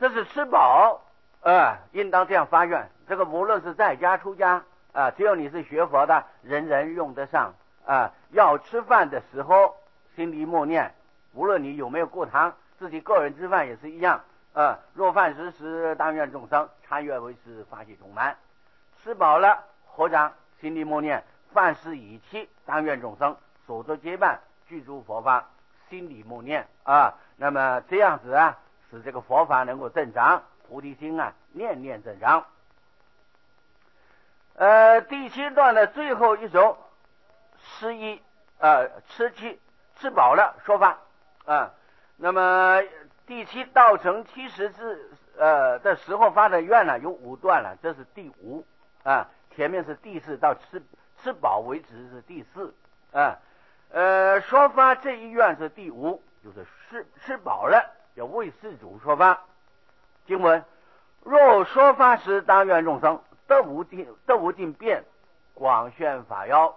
这是吃饱应当这样发愿。这个无论是在家出家只有你是学佛的，人人用得上要吃饭的时候心里默念，无论你有没有过堂，自己个人吃饭也是一样若饭时时，但愿众生参阅为师，法喜充满。吃饱了，合掌心里默念，饭食已期，但愿众生所作皆办，具足佛法，心里默念那么这样子使这个佛法能够增长，菩提心念念增长。第7段的最后一首诗一吃饱了说法那么第7道成70字的时候发的愿有5段了，这是第5前面是第4到吃饱为止是第4说法这一愿是第5，就是吃饱了要为施主说法。经文：若说法时，当愿众生得无尽变，广宣法要。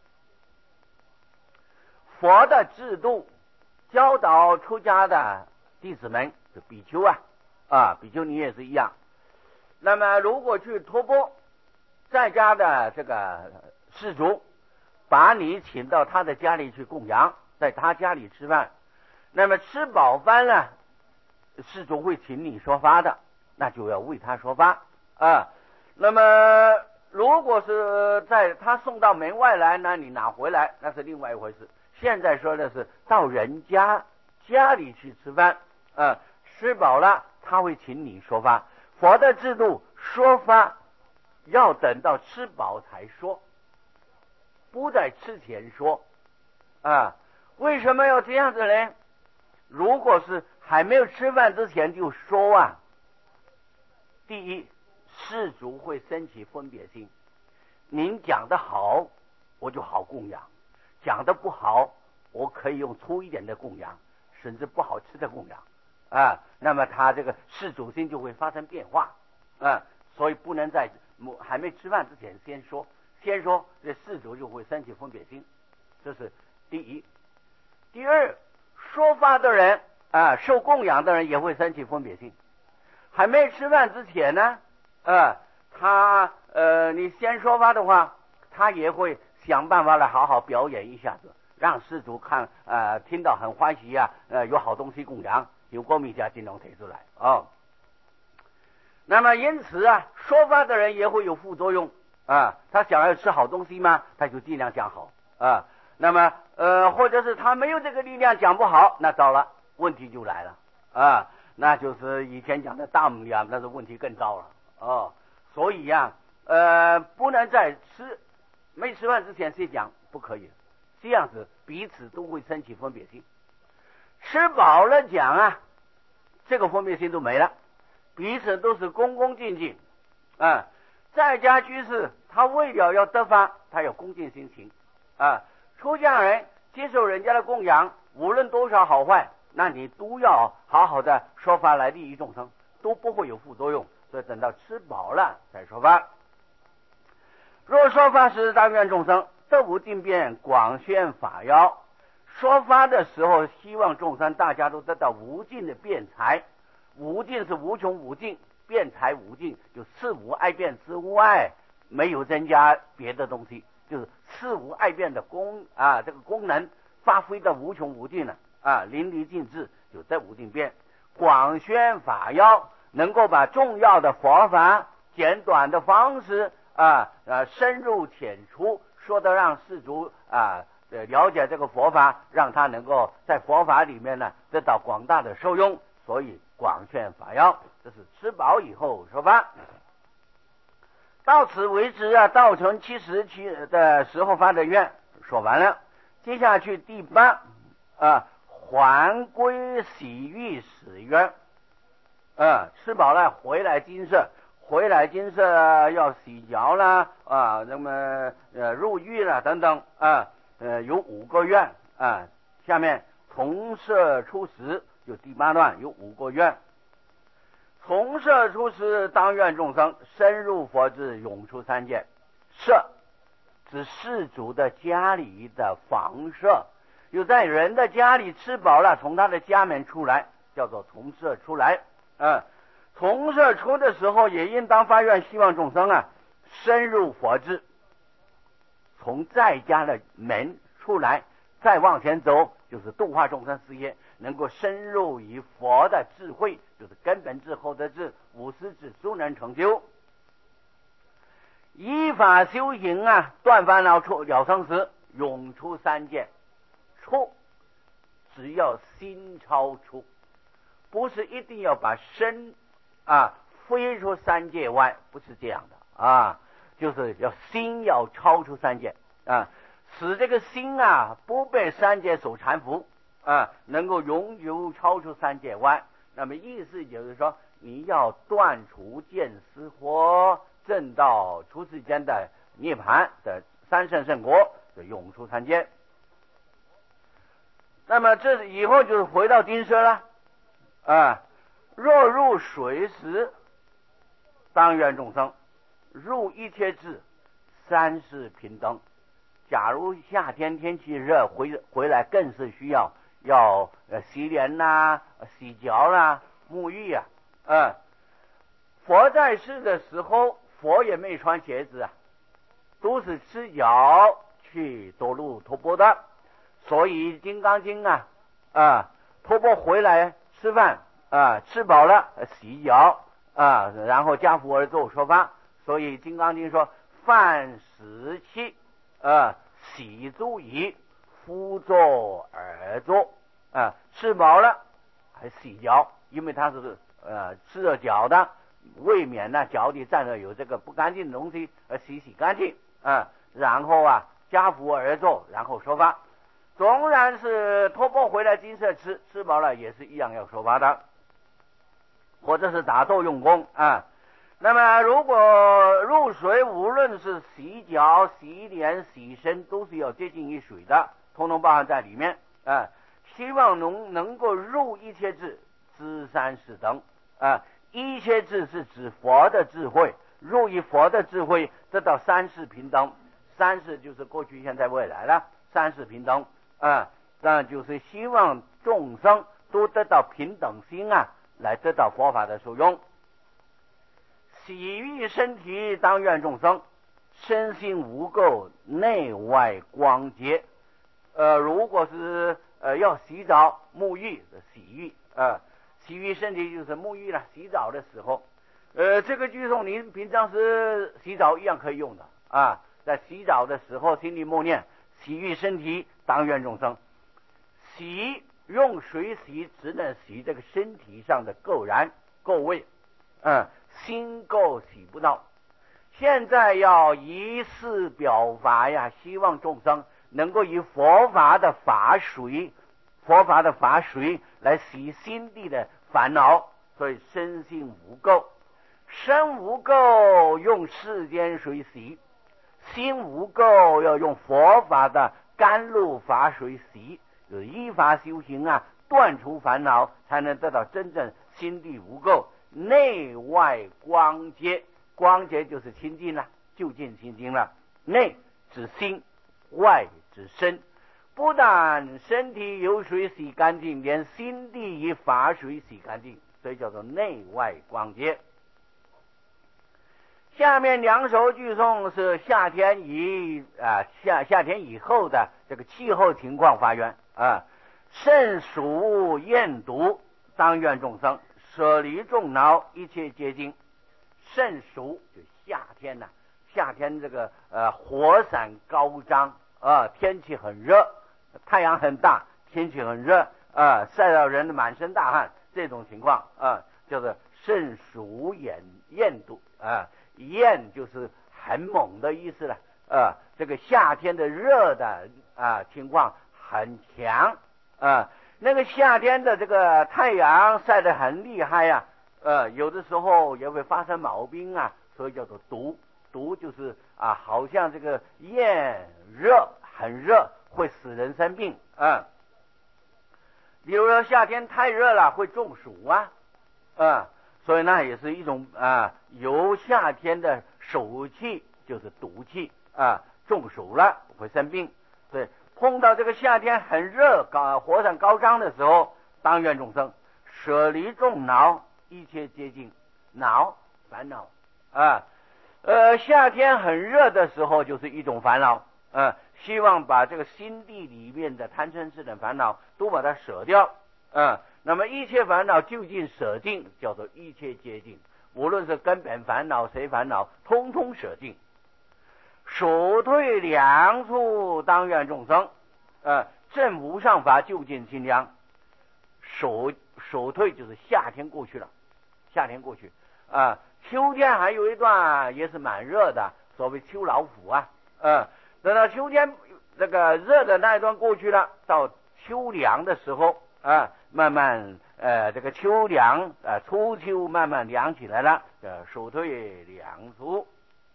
佛的制度教导出家的弟子们，就比丘比丘尼也是一样。那么如果去托钵，在家的这个施主把你请到他的家里去供养，在他家里吃饭，那么吃饱饭了，施主会请你说法的，那就要为他说法那么如果是在他送到门外来，那你拿回来那是另外一回事。现在说的是到人家里去吃饭吃饱了他会请你说法。佛的制度说法要等到吃饱才说，不在吃前说为什么要这样子呢？如果是还没有吃饭之前就说第一，施主会升起分别心，您讲得好我就好供养，讲得不好我可以用粗一点的供养，甚至不好吃的供养那么他这个施主心就会发生变化所以不能在还没吃饭之前先说这施主就会升起分别心，这是第一。第二，说法的人受供养的人也会升起分别心。还没吃饭之前呢你先说法的话，他也会想办法来好好表演一下子，让施主看听到很欢喜有好东西供养，有光明家尽量提出来那么因此说法的人也会有副作用他想要吃好东西嘛，他就尽量讲好那么或者是他没有这个力量讲不好，那糟了，问题就来了那就是以前讲的大母那是问题更糟了所以不能在没吃饭之前先讲，不可以，这样子彼此都会升起分别心。吃饱了讲这个分别心都没了，彼此都是恭恭敬敬在家居士他为了要得法，他有恭敬心情出家人接受人家的供养，无论多少好坏，那你都要好好的说法来利益众生，都不会有副作用。所以等到吃饱了再说法。若说法时，当愿众生得无尽变，广宣法要。说法的时候希望众生大家都得到无尽的辩才，无尽是无穷无尽，辩才无尽，就四无碍辩之外没有增加别的东西，就是四无碍辩的这个功能发挥到无穷无尽了淋漓尽致，就得无尽辩。广宣法要，能够把重要的佛法简短的方式深入浅出说的让施主了解这个佛法，让他能够在佛法里面呢得到广大的受用，所以广宣法要，这是吃饱以后说法。到此为止道成70期的时候发的愿说完了。接下去第8还归洗浴使愿吃饱了回来金色要洗脚啦那么入浴啦等等有5个愿下面从舍出时，就第8段有5个愿。从舍出时，当愿众生深入佛智，永出三界。舍指施主的家里的房舍，有在人的家里吃饱了，从他的家门出来，叫做从舍出来从社出的时候，也应当发愿希望众生啊深入佛智，从在家的门出来，再往前走，就是度化众生事业，能够深入于佛的智慧，就是根本智后的智，无师智速能成就。依法修行啊，断烦恼出了生死，永出三界。出只要心超出，不是一定要把身飞出三界外，不是这样的啊，就是要心要超出三界啊，使这个心啊不被三界所缠缚啊，能够永久超出三界外。那么意思就是说，你要断除见思惑，证到出世间的涅槃的三圣圣国，就永出三界。那么这以后就是回到经舍了啊。若入水时，当愿众生入一切智，三世平等。假如夏天天气热，回来更是需要洗脸啦、洗脚啦、沐浴啊。佛在世的时候，佛也没穿鞋子啊，都是赤脚去走路托钵的。所以《金刚经》托钵回来吃饭吃饱了洗脚然后家父而坐说法。所以《金刚经》说：饭食气洗足矣，敷坐而坐吃饱了还洗脚，因为他是吃了脚的，未免脚底沾了有这个不干净的东西，洗干净然后家父而坐，然后说法。纵然是托钵回来金舍吃饱了，也是一样要说法的，或者是打坐用功那么如果入水，无论是洗脚、洗脸、洗身，都是要接近于水的，统统包含在里面希望能够入一切智，知三世等一切智是指佛的智慧，入于佛的智慧，得到三世平等。三世就是过去、现在、未来了，三世平等那就是希望众生都得到平等心来得到佛法的受用。洗浴身体，当愿众生身心无垢，内外光洁。如果是要洗澡沐浴的洗浴洗浴身体就是沐浴了，洗澡的时候这个句诵您平常时洗澡一样可以用的在洗澡的时候心里默念：洗浴身体，当愿众生。洗用水洗只能洗这个身体上的垢染垢味心垢洗不到。现在要以示表法希望众生能够以佛法的法水来洗心地的烦恼。所以身心无垢，身无垢用世间水洗，心无垢要用佛法的甘露法水洗。就是依法修行断除烦恼，才能得到真正心地无垢，内外光洁。光洁就是清净了，就近清净了。内指心，外指身。不但身体有水洗干净，连心地以法水洗干净，所以叫做内外光洁。下面两首句诵是夏天以后的这个气候情况发愿甚暑厌毒，当愿众生舍离众恼，一切皆净。甚暑就夏天夏天这个火伞高涨天气很热，太阳很大，天气很热晒到人的满身大汗，这种情况叫做甚暑厌毒厌就是很猛的意思了这个夏天的热的情况很强那个夏天的这个太阳晒得很厉害有的时候也会发生毛病所以叫做毒。毒就是好像这个炎热很热，会使人生病比如说夏天太热了会中暑所以也是一种由夏天的暑气就是毒气中暑了会生病。所以碰到这个夏天很热火山高涨的时候，当愿众生舍离众恼，一切皆净烦恼啊。夏天很热的时候就是一种烦恼，希望把这个心地里面的贪嗔痴的烦恼都把它舍掉，那么一切烦恼就近舍尽，叫做一切皆尽，无论是根本烦恼谁烦恼，通通舍尽。首退两处当愿众生，正无上法就近清凉。首退就是夏天过去了，夏天过去秋天还有一段也是蛮热的，所谓秋老虎等到秋天这个热的那一段过去了，到秋凉的时候慢慢这个秋凉初秋慢慢凉起来了，首退两处。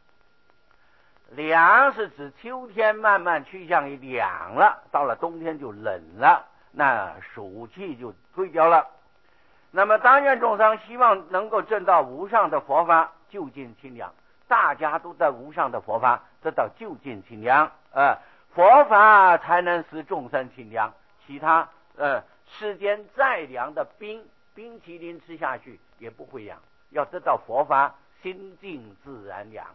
凉是指秋天慢慢趋向于凉了，到了冬天就冷了，那暑气就退掉了。那么当愿众生希望能够证到无上的佛法，就近清凉，大家都在无上的佛法得到就近清凉，佛法才能使众生清凉，其他世间再凉的冰淇淋吃下去也不会凉，要得到佛法，心静自然凉。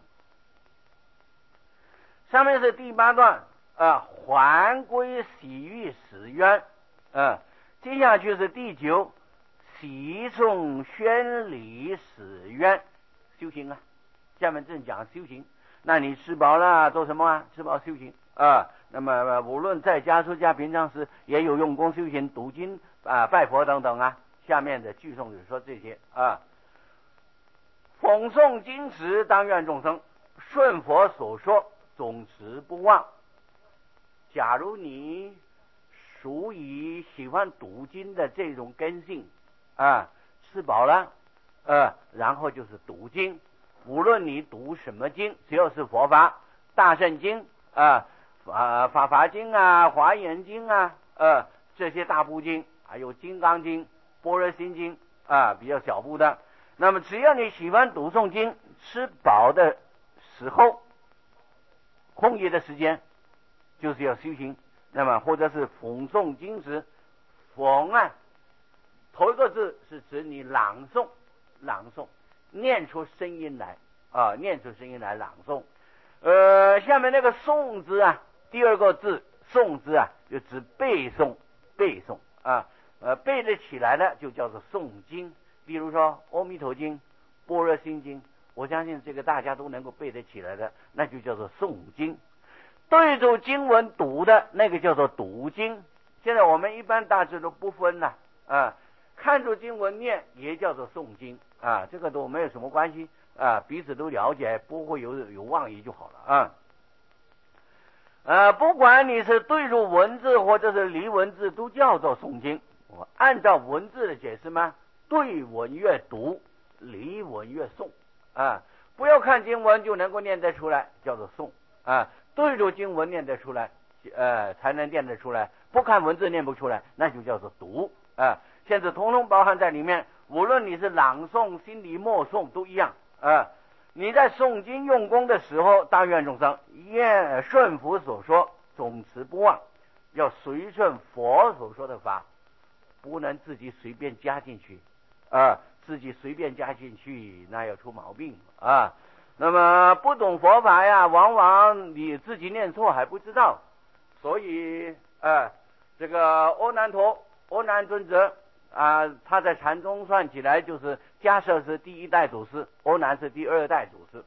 上面是第8段还归喜欲使愿，接下去是第9喜诵宣礼使愿。修行下面正讲修行，那你吃饱了做什么吃饱修行那么无论在家出家平常时也有用功修行，读经拜佛等等下面的句诵就说这些讽诵经时当愿众生顺佛所说总持不忘。假如你属于喜欢读经的这种根性吃饱了然后就是读经，无论你读什么经，只要是佛法，大乘经法华经华严经这些大部经，还有金刚经、般若心经比较小部的，那么只要你喜欢读诵经，吃饱的时候空余的时间就是要修行，那么或者是讽诵经时，讽头一个字是指你朗诵念出声音来念出声音来朗诵。下面那个诵字第二个字诵字就指背诵背得起来的就叫做诵经。比如说阿弥陀经、般若心经，我相信这个大家都能够背得起来的，那就叫做诵经。对着经文读的那个叫做读经。现在我们一般大致都不分看着经文念也叫做诵经这个都没有什么关系彼此都了解，不会有妄语就好了不管你是对着文字或者是离文字，都叫做诵经。我按照文字的解释对文越读，离文越诵不要看经文就能够念得出来，叫做诵对着经文念得出来才能念得出来，不看文字念不出来，那就叫做读现在统统包含在里面。无论你是朗诵、心里默诵都一样你在诵经用功的时候，当愿众生顺佛所说，总持不忘，要随顺佛所说的法，不能自己随便加进去自己随便加进去那要出毛病那么不懂佛法往往你自己念错还不知道。所以这个阿难尊者他在禅宗算起来就是迦叶是第1代祖师，阿难是第2代祖师。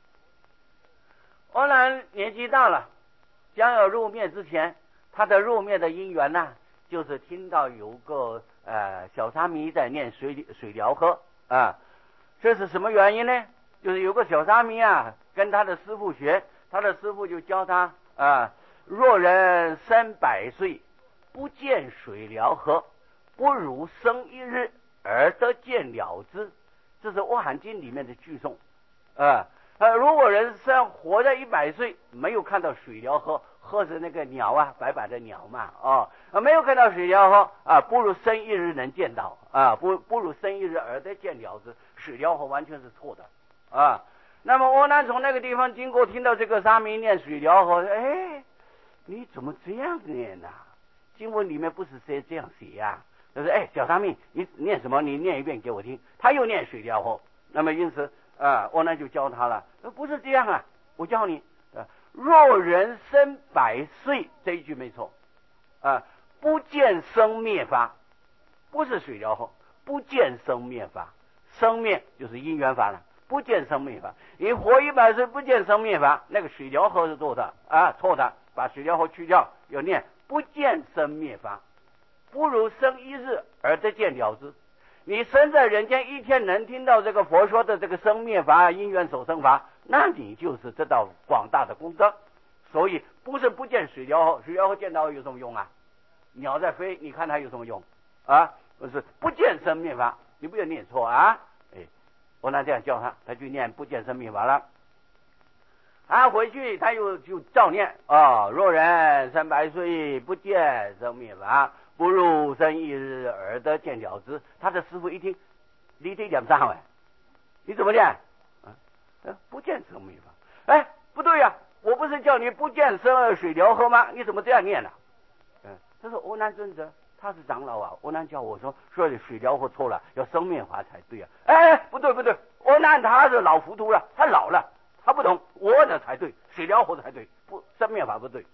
阿难年纪大了，将要入灭之前，他的入灭的因缘就是听到有个小沙弥在念水疗喝这是什么原因呢？就是有个小沙弥跟他的师父学，他的师父就教他若人300岁不见水疗喝，不如生1日而得见了之。这是《阿含经》里面的句诵如果人活在100岁没有看到水疗喝是那个鸟白白的鸟没有看到水疗喝不如生1日能见到不如生1日而得见了之。水疗喝完全是错的那么阿难从那个地方经过，听到这个沙弥念水疗喝，你怎么这样念经文里面不是这样写他说小沙弥你念什么？你念一遍给我听。他又念水疗喝那么因此阿难就教他了，不是这样啊，我教你，若人生100岁，这一句没错，不见生灭法，不是水疗后，不见生灭法，生灭就是因缘法了，不见生灭法。你活100岁不见生灭法，那个水疗后是错的错的，把水疗后去掉，要念不见生灭法，不如生一日而得见了之。你生在人间一天能听到这个佛说的这个生灭法、因缘所生法，那你就是得到广大的功德。所以不是不见水疗后，水疗后见到有什么用啊？鸟在飞，你看它有什么用啊？不是不见生灭法，你不要念错啊！阿难这样教他，他就念不见生灭法了。回去他就照念若人生100岁，不见生灭法，不如生一日而得见了之。他的师父一听，你这点上你怎么念？不见生灭法。不对呀，我不是叫你不见生水疗后吗？你怎么这样念呢？他说阿难尊者，他是长老啊，阿难叫我说水疗后错了，要生灭法才对啊。不对，阿难他是老糊涂了，他老了，他不懂，我的才对，水疗后才对，不生灭法不对。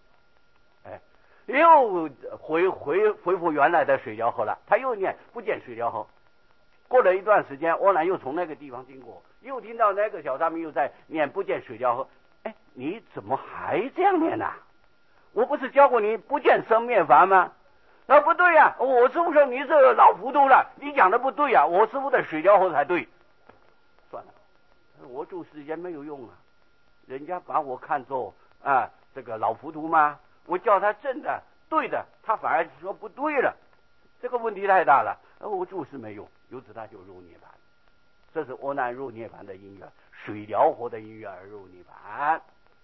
又恢复原来的水疗后了，他又念不见水疗后。过了一段时间，阿难又从那个地方经过，又听到那个小沙弥又在念不见水疗后。你怎么还这样念呢？我不是教过你不见生灭法吗？不对呀，我师父说你这老糊涂了，你讲的不对呀，我师父的水疗后才对。算了，我住世间没有用啊，人家把我看作这个老糊涂吗？我叫他正的对的，他反而说不对了，这个问题太大了，我住世没用，由此他就入涅槃。这是阿难入涅槃的因缘，水疗后的因缘而入涅槃。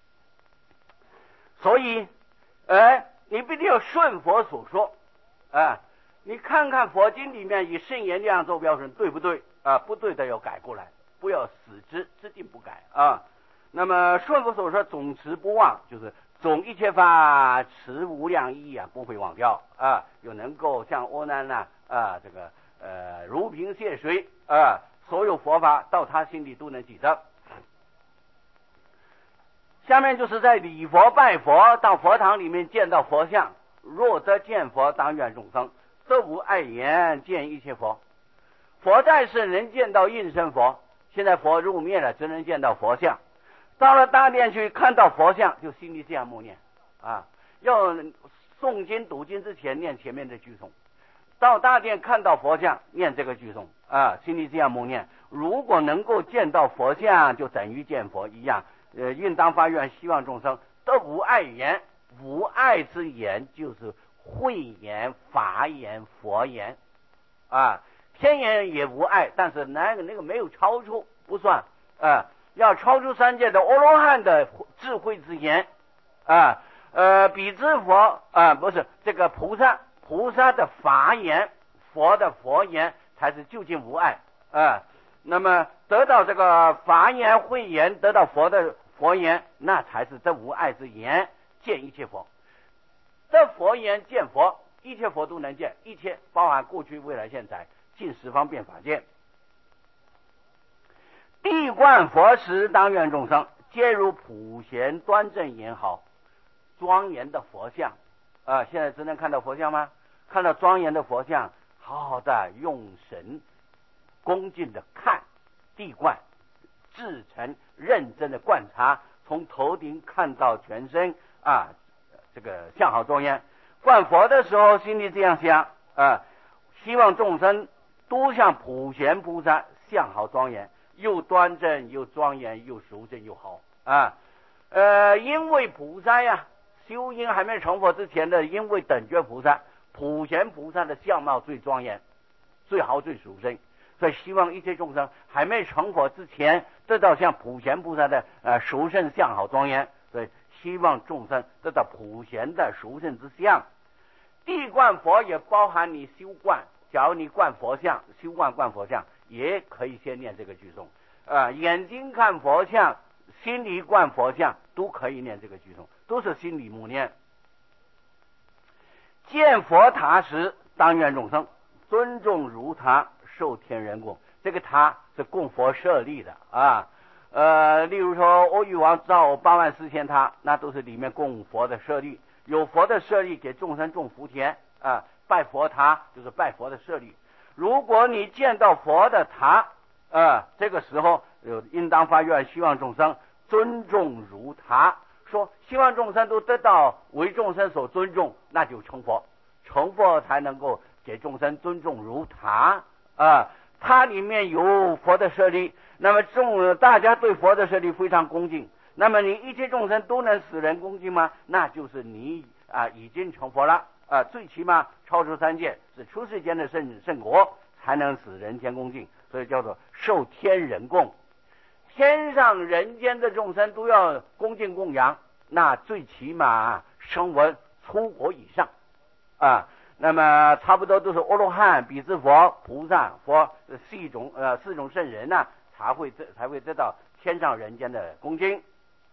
所以你必定要顺佛所说你看看佛经里面以圣言这样做标准对不对不对的要改过来，不要死之定不改那么顺佛所说，总持不忘，就是总一切法持无量意不会忘掉又能够像阿难这个如瓶泻水所有佛法到他心里都能记得。下面就是在礼佛拜佛，到佛堂里面见到佛像，若得见佛，当愿众生则无碍言见一切佛。佛在世能见到应身佛，现在佛入灭了，只能见到佛像。到了大殿去看到佛像，就心里这样默念要诵经读经之前念前面的句诵，到大殿看到佛像念这个句诵心里这样默念。如果能够见到佛像，就等于见佛一样。应当发愿，希望众生得无碍言。无碍之言就是慧言、法言、佛言天言也无碍，但是那个没有超出，不算要超出三界的阿罗汉的智慧之言彼之佛不是这个菩萨的法言，佛的佛言才是究竟无碍那么得到这个法言、慧言，得到佛的佛言，那才是这无碍之言，见一切佛。这佛言见佛，一切佛都能见，一切包含过去、未来、现在，尽十方便法界。地观佛时，当愿众生皆如普贤端正严好庄严的佛像现在只能看到佛像吗？看到庄严的佛像，好好的用神恭敬的看地观，至诚认真的观察，从头顶看到全身这个相好庄严。观佛的时候心里这样想希望众生都像普贤菩萨相好庄严，又端正又庄严又殊胜又好因为菩萨修因还没成佛之前的，因为等觉菩萨普贤菩萨的相貌最庄严最好最殊胜，所以希望一切众生还没成佛之前得到像普贤菩萨的殊胜相好庄严，所以希望众生得到普贤的殊胜之相。地观佛也包含你修观，假如你观佛像，修观观佛像也可以先念这个句诵眼睛看佛像，心里观佛像，都可以念这个句诵，都是心里默念。见佛塔时，当愿众生尊重如他受天人供。这个他是供佛舍利的啊。例如说阿育王造84000塔，那都是里面供佛的舍利，有佛的舍利给众生种福田啊。拜佛塔就是拜佛的舍利。如果你见到佛的塔这个时候应当发愿，希望众生尊重如塔，说希望众生都得到为众生所尊重，那就成佛。成佛才能够给众生尊重如塔塔里面有佛的舍利，那么大家对佛的舍利非常恭敬，那么你一切众生都能使人恭敬吗？那就是你已经成佛了最起码超出三界，是出世间的圣果，才能使人间恭敬，所以叫做受天人供。天上人间的众生都要恭敬供养，那最起码声闻初果以上那么差不多都是阿罗汉、比支佛、菩萨、佛四种圣人才会得到天上人间的恭敬。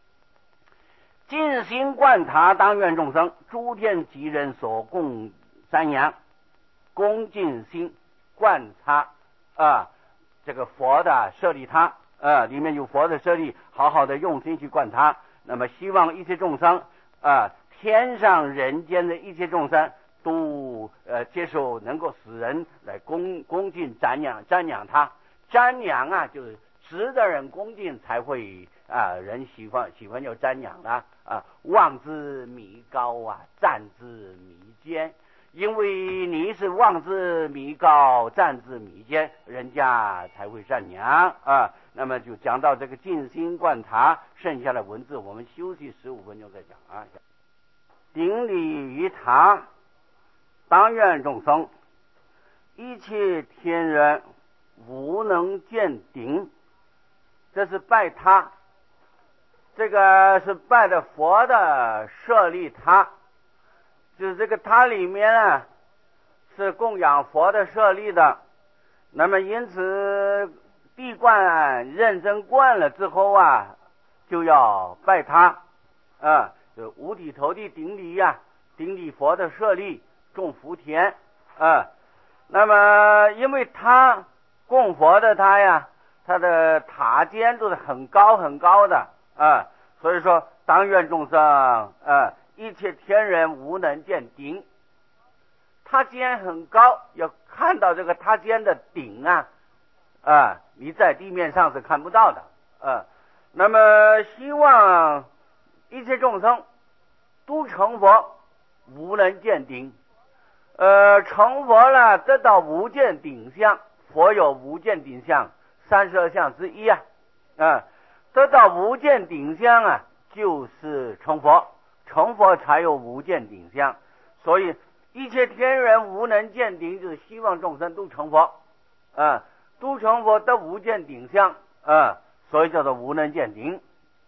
尽心观塔，当愿众生诸天吉人所供瞻仰，恭敬心观察这个佛的舍利塔里面有佛的舍利，好好的用心去观察。那么希望一切众生天上人间的一切众生都接受，能够使人来恭敬瞻仰他。瞻仰就是值得人恭敬，才会人喜欢要瞻仰了望之弥高赞之弥坚。因为你是望之弥高，赞之弥坚，人家才会赞扬那么就讲到这个静心观察，剩下的文字我们休息15分钟再讲顶礼于塔，当愿众生一切天人无能见顶。这是拜他，这个是拜的佛的舍利塔，就是这个塔里面是供养佛的舍利的。那么因此闭观认真观了之后就要拜他就五体投地顶礼顶礼佛的舍利，种福田那么因为他供佛的他的塔尖都是很高很高的所以说当愿众生一切天人无能见顶。塔尖很高，要看到这个塔尖的顶你在地面上是看不到的那么希望一切众生都成佛，无能见顶成佛了得到无见顶相。佛有无见顶相32相之一得到无见顶相就是成佛，成佛才有无见顶相。所以一切天人无能见顶，就是希望众生都成佛都成佛得无见顶相所以叫做无能见顶。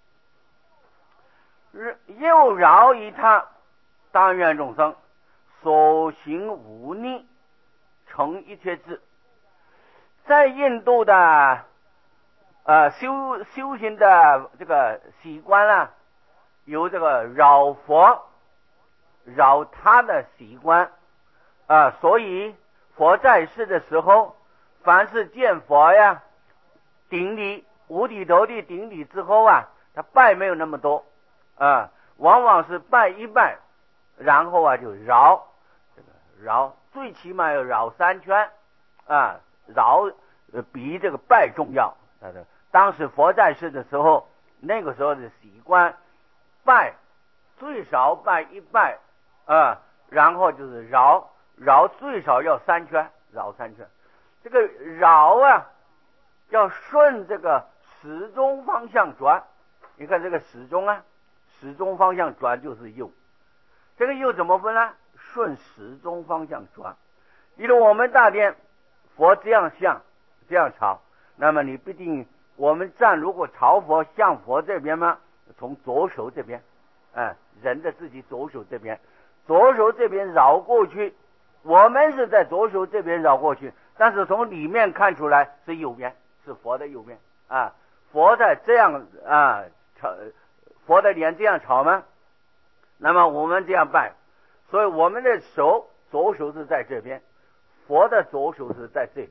又饶于他，当愿众生所行无逆，成一切智。在印度的修行的这个习惯有这个绕佛绕他的习惯所以佛在世的时候，凡是见佛顶礼五体投地顶礼之后他拜没有那么多往往是拜一拜，然后就绕绕，最起码要绕3圈绕比这个拜重要当时佛在世的时候，那个时候的习惯拜最少拜一拜然后就是绕最少要3圈，绕3圈。这个绕要顺这个时钟方向转。你看这个时钟方向转就是右，这个右怎么分呢？顺时钟方向转。比如我们大殿佛这样向这样朝，那么你必定我们站如果朝佛向佛这边吗？从左手这边人的自己左手这边，左手这边绕过去，我们是在左手这边绕过去，但是从里面看出来是右边，是佛的右边佛在这样佛的脸这样朝吗？那么我们这样拜，所以我们的手左手是在这边，佛的左手是在这边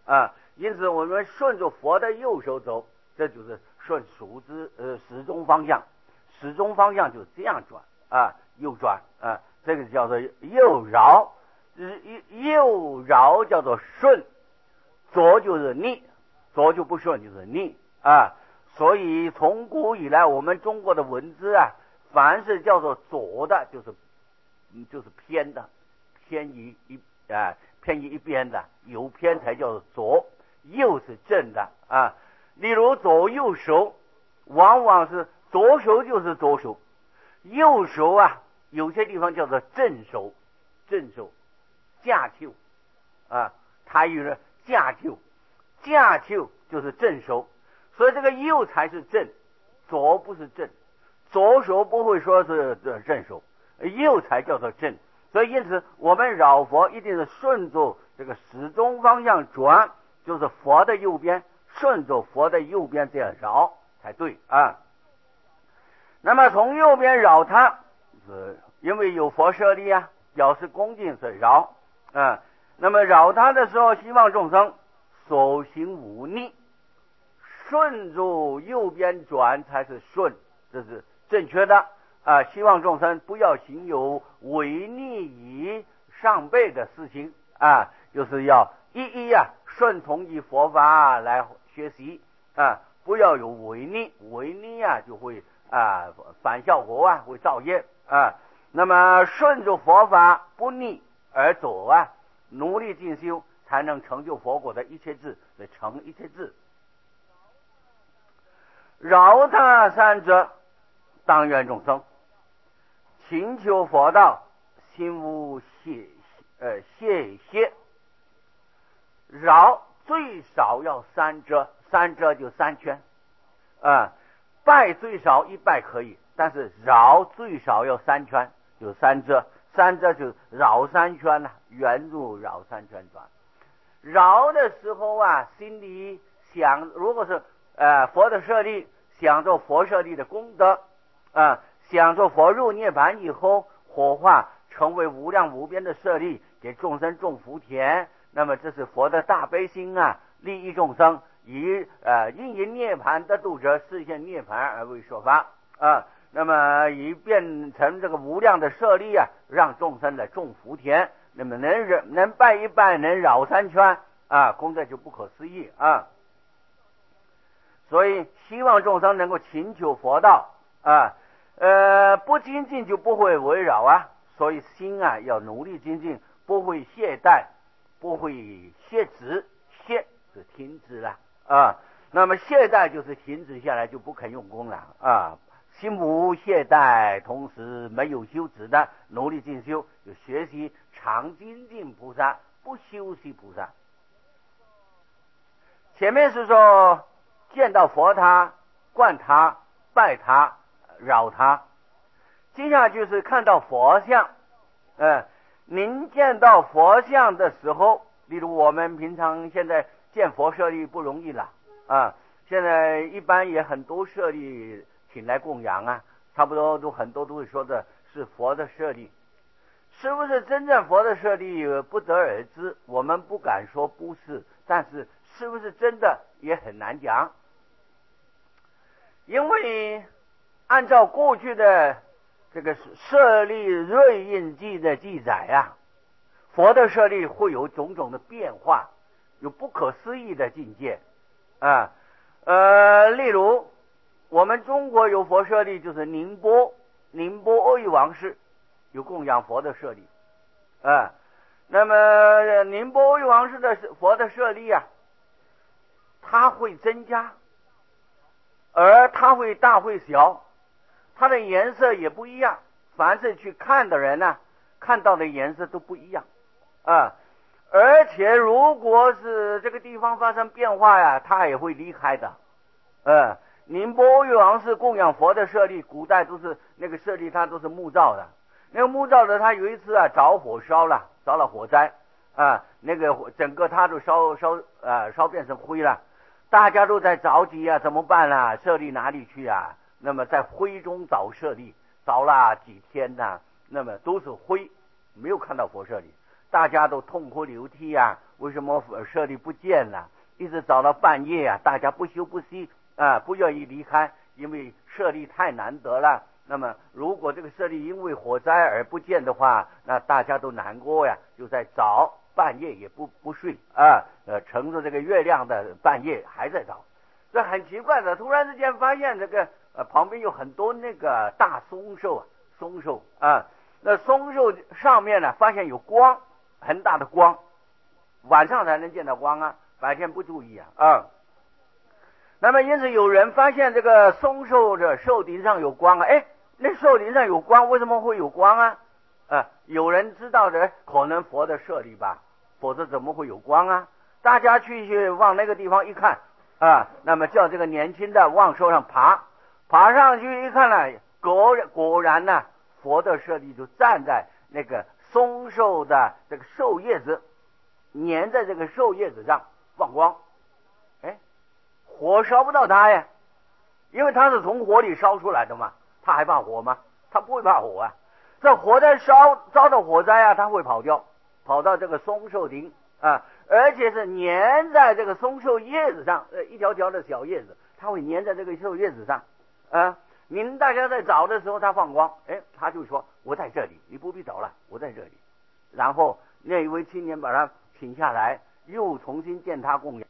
啊。因此我们顺着佛的右手走，这就是顺时钟方向，时钟方向就这样转啊，右转啊，这个叫做右绕，右绕叫做顺，左就是逆，左就不顺就是逆啊。所以从古以来，我们中国的文字啊，凡是叫做左的，就是偏的，偏移一边的，有偏才叫做左，右是正的啊。例如左右手，往往是左手就是左手，右手啊，有些地方叫做正手，架丘啊，它有了架丘就是正手，所以这个右才是正，左不是正，左手不会说是正手，右才叫做正。所以因此我们绕佛一定是顺着这个时钟方向转，就是佛的右边，顺着佛的右边这样绕才对啊。那么从右边绕它，是因为有佛舍利啊，表示恭敬，所以绕啊。那么绕它的时候，希望众生所行无逆，顺着右边转才是顺，这是正确的啊。希望众生不要行有违逆于上辈的事情啊，就是要一顺从于佛法来学习啊，不要有违逆啊，就会反效果啊，会造业啊。那么顺着佛法不逆而走啊，努力进修，才能成就佛果的一切智，成一切智。饶他三者，当愿众生勤求佛道，心无懈。饶最少要三折就三圈啊，拜最少一拜可以，但是绕最少要三圈，就三折就绕三圈了，圆入绕三圈转。绕的时候啊，心里想，如果是佛的舍利，想着佛舍利的功德啊，想着佛入涅槃以后火化成为无量无边的舍利，给众生种福田，那么这是佛的大悲心啊，利益众生，以因涅槃得度者实现涅槃而为说法啊。那么以变成这个无量的舍利啊，让众生来种福田，那么能拜一拜，能绕三圈啊，功德就不可思议啊。所以希望众生能够勤求佛道啊，不精进就不会围绕啊，所以心啊要努力精进，不会懈怠，不会歇止，歇是停止了啊，那么懈怠就是停止下来就不肯用功了啊。心无懈怠，同时没有休止的努力进修，就学习常精进菩萨，不休息菩萨。前面是说见到佛塔、观塔、拜塔、绕塔，接下来就是看到佛像。您见到佛像的时候，例如我们平常现在见佛舍利不容易了啊，现在一般也很多舍利请来供养啊，差不多很多都会说的是佛的舍利，是不是真正佛的舍利不得而知，我们不敢说不是，但是是不是真的也很难讲。因为按照过去的这个舍利瑞印记的记载啊，佛的舍利会有种种的变化，有不可思议的境界啊。例如我们中国有佛舍利，就是宁波阿育王寺有供养佛的舍利啊。那么宁波阿育王寺的佛的舍利啊，它会增加，而它会大会小，它的颜色也不一样，凡是去看的人呢，看到的颜色都不一样啊。而且如果是这个地方发生变化呀，它也会离开的。宁波阿育王寺供养佛的舍利，古代都是那个舍利，它都是木造的。那个木造的，它有一次着火烧了火灾啊，那个整个它都烧变成灰了，大家都在着急啊，怎么办啊？舍利哪里去啊？那么在灰中找舍利，找了几天呢，那么都是灰，没有看到佛舍利。 大家都痛哭流涕啊！为什么舍利不见了？一直找到半夜啊，大家不休不息啊，不愿意离开，因为舍利太难得了。那么，如果这个舍利因为火灾而不见的话，那大家都难过呀，就在找，半夜也不睡啊，乘着这个月亮的半夜还在找。这很奇怪的，突然之间发现这个旁边有很多那个大松兽啊，那松兽上面呢发现有光，很大的光，晚上才能见到光啊，白天不注意啊。那么因此有人发现这个松兽的兽顶上有光啊，那兽顶上有光，为什么会有光啊？有人知道的，可能佛的舍利吧，否则怎么会有光啊？大家去往那个地方一看啊，那么叫这个年轻的往树上爬上去一看呢，果然呢，佛的舍利就站在那个松兽的这个兽叶子，粘在这个兽叶子上放光，火烧不到他呀，因为他是从火里烧出来的嘛，他还怕火吗？他不会怕火啊。这火在烧，遭到火灾啊，他会跑到这个松兽顶啊，而且是粘在这个松兽叶子上，一条条的小叶子，它会粘在这个兽叶子上啊。您大家在找的时候，他放光，他就说我在这里，你不必找了，我在这里。然后那一位青年把他请下来，又重新见他供养。